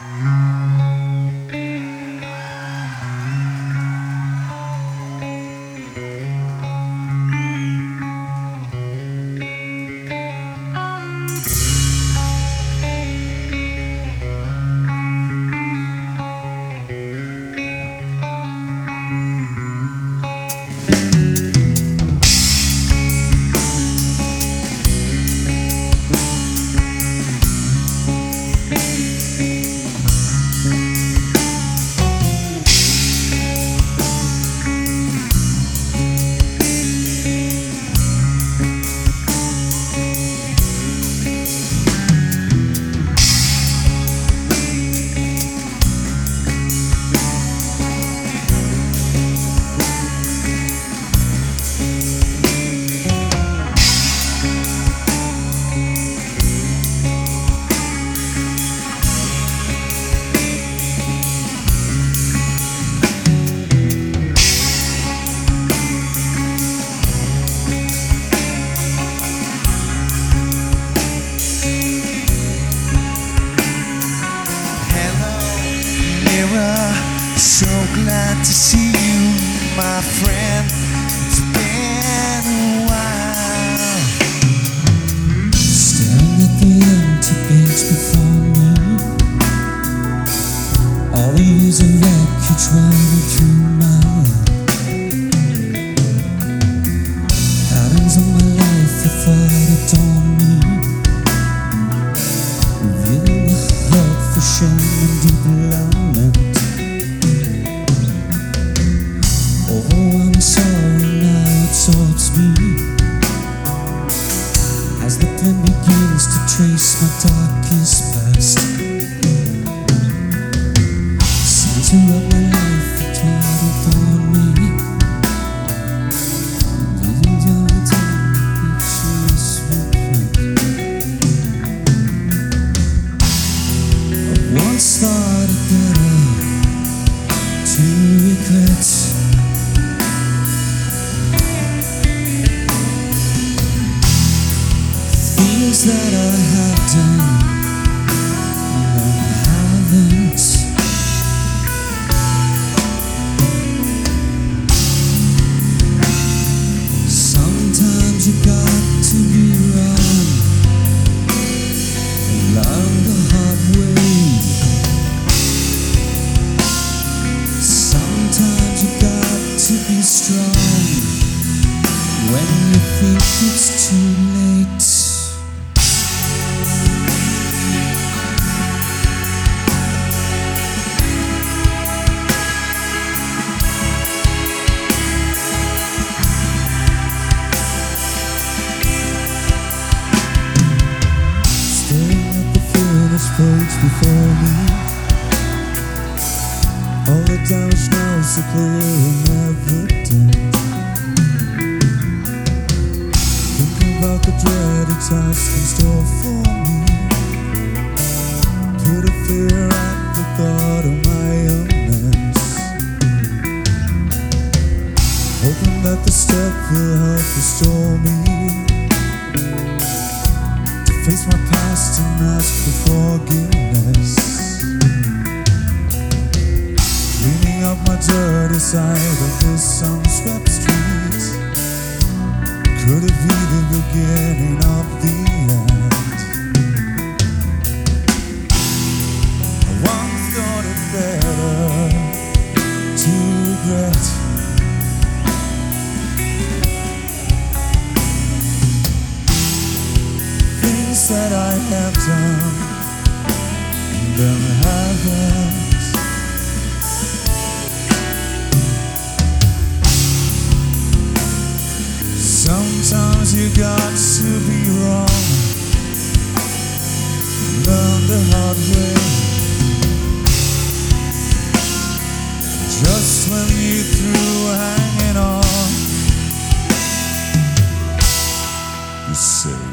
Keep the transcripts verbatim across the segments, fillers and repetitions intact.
So glad to see you, my friend. It's been a while. Staring at the empty bench before me, all the years of wreckage running through my head. Patterns of my life I thought adorned me, revealing the hurt for shame and deep lament. Overwhelming sorrow now absorbs me, as the pen begins to trace my darkest past. Center of my life, the cloud upon me, building down the time pictures repeat. I once thought it better to regret things that I have done and haven't. Sometimes you got to be wrong and learn the hard way. Sometimes you got to be strong when you think it's too late. Page before me, all the damage now is so clear and evident. Thinking about the dreaded task in store for me, put a fear at the thought of my own mess, hoping that the step will help restore me, face my past and ask for forgiveness, cleaning up my dirty side of this unswept street. Could it be the beginning of the end? I once thought it better to regret that I have done and then haven't. Sometimes you got to be wrong, learn the hard way. Just when you through hanging on, you're saved.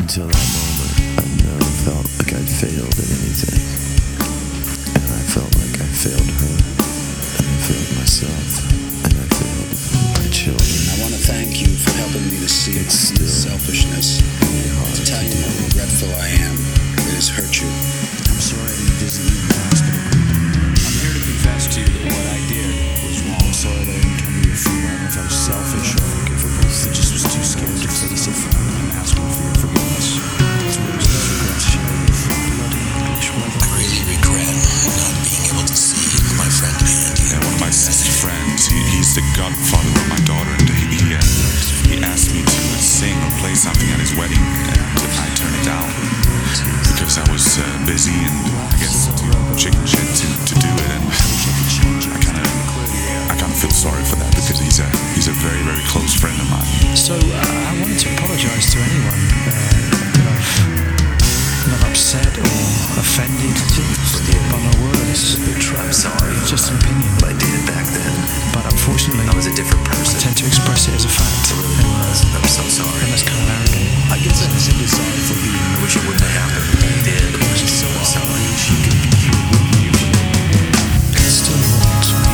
Until that moment, I never felt like I failed at anything. And I felt like I failed her, and I failed myself, and I failed my children. I want to thank you for helping me to see It's my still selfishness, really hard to tell to you do. how regretful I am. It has hurt you. I'm sorry I didn't visit you in the hospital. I'm here to confess to you that what I did was wrong. I'm sorry that I didn't come to your funeral. I don't know if I was selfish or unforgivable. I just was too scared to face it. I'm asking for your forgiveness. It's worse than regrets, Sheriff. Bloody English weather. I really regret not being able to see my friend Andy. Yeah, one of my best friends. He, he's the godfather of my daughter, and he he, uh, he asked me to sing or play something at his wedding, and I turned it down because I was uh, busy and I guess too chicken shit to, to do it, and I kind of I kind of feel sorry for that because he's a he's a very very close friend of mine. So uh, I wanted to apologise to anyone uh, that I've, that I've upset or offended by my words. I'm sorry. It's just an opinion. I did it back then. But unfortunately, I was a different I person. tend to express it as a fact. I really was. I'm so sorry. And that's kind of arrogant. I guess I'm simply sorry for being. I wish it wouldn't have happened. It did. I'm so sorry. She could be here with you. It still haunts me.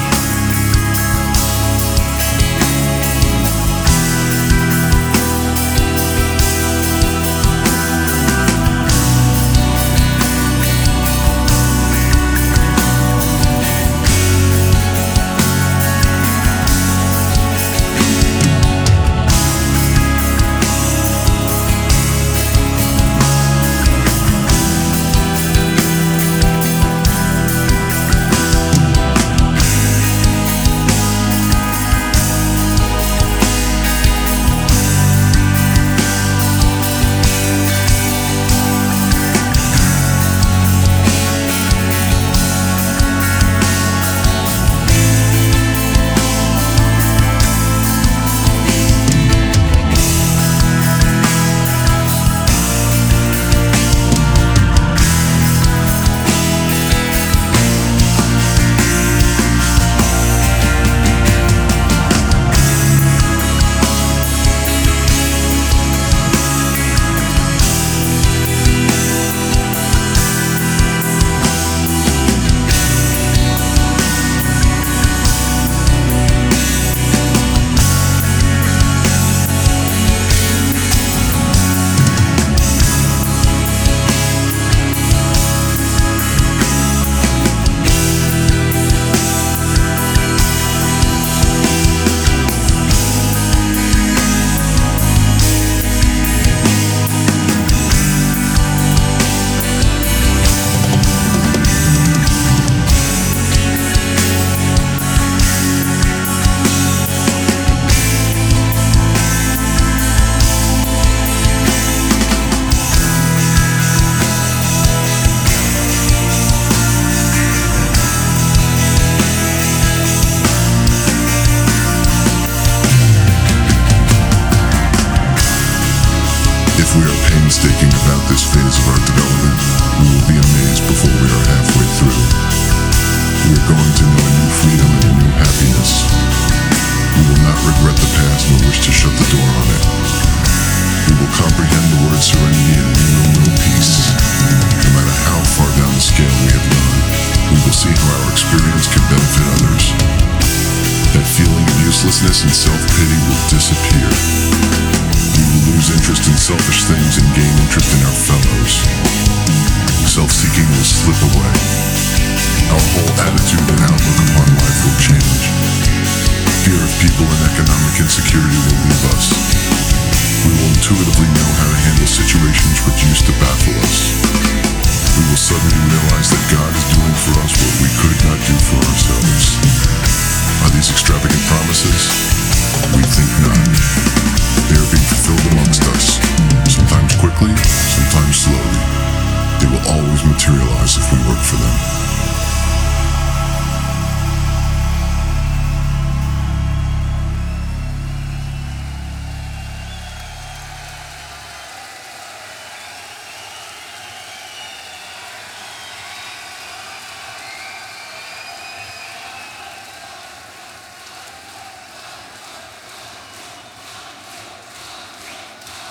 If we are painstaking about this phase of our development, we will be amazed before we are halfway through. We are going to know a new freedom and a new happiness. We will not regret the past nor wish to shut the door on it. We will comprehend the word serenity and we will know peace. No matter how far down the scale we have gone, we will see how our experience can benefit others. That feeling of uselessness and self-pity will disappear. We will lose interest in selfish things and gain interest in our fellows. Self-seeking will slip away. Our whole attitude and outlook upon life will change. Fear of people and economic insecurity will leave us. We will intuitively know how to handle situations which used to baffle us. We will suddenly realize that God is doing for us what we could not do for ourselves. Are these extravagant promises?